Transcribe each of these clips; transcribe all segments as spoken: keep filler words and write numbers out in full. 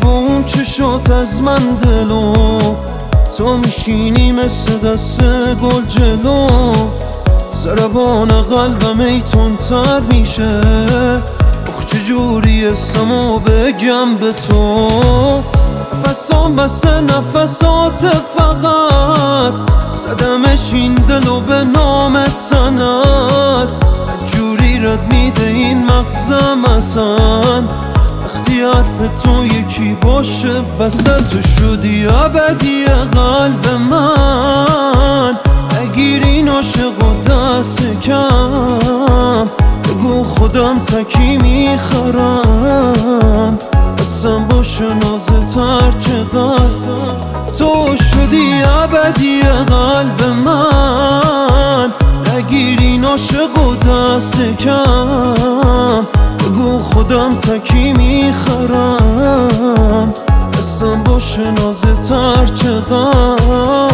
با اون چشات از من دلو، تو میشینی مثل دست گل جلو، ضربان قلبم ای تندتر میشه، اخ چجوری اسمو بگم به تو. نفسام بسته نفسات فقط، زدمش این دلو به نامت سند، جوری رد میده این مغزم اصلا، وقتی حرف تو یکی باشه وسط، تو شدی ابدی قلب من، نگیر این عاشق و دست کم، بگو خودم تکی میخرم، قسم باشه نازت هر چقدر، تو شدی ابدی قلب من، نگیر این عاشق و دست کم، بگو خودم تکی میخرم، قسم باشه نازت هر چقدر.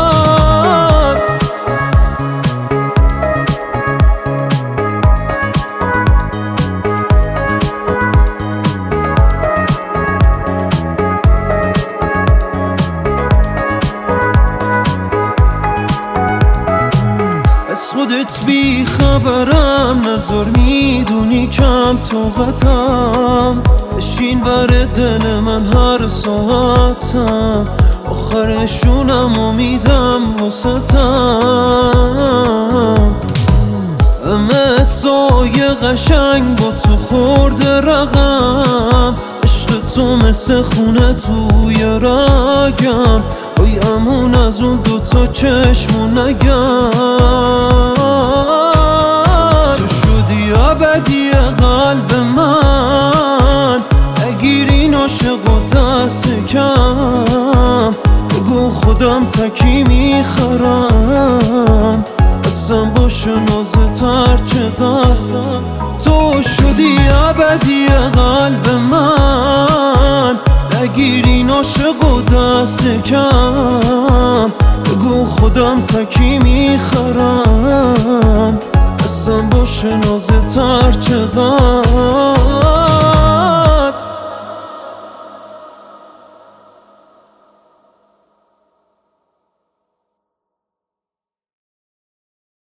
از خودت بی خبرم، نظر میدونی کم طاقتم، بشین بر دل من هر ساعتم، آخرشونم امیدم واسطم، همه سایه قشنگ با تو خورده رقم، عشق تو مثل خونه توی رگم، وای امون از اون دوتا چشمو نگم، تو شدی ابدی قلب من، نگیر این عاشق و دست کم، بگو خودم تکی میخرم، قسم باشه نازت هر چقدر، تو شدی ابدی قلب من، نگیر این عاشق و دست کم، بگو خودم تکی میخرم، قسم باشه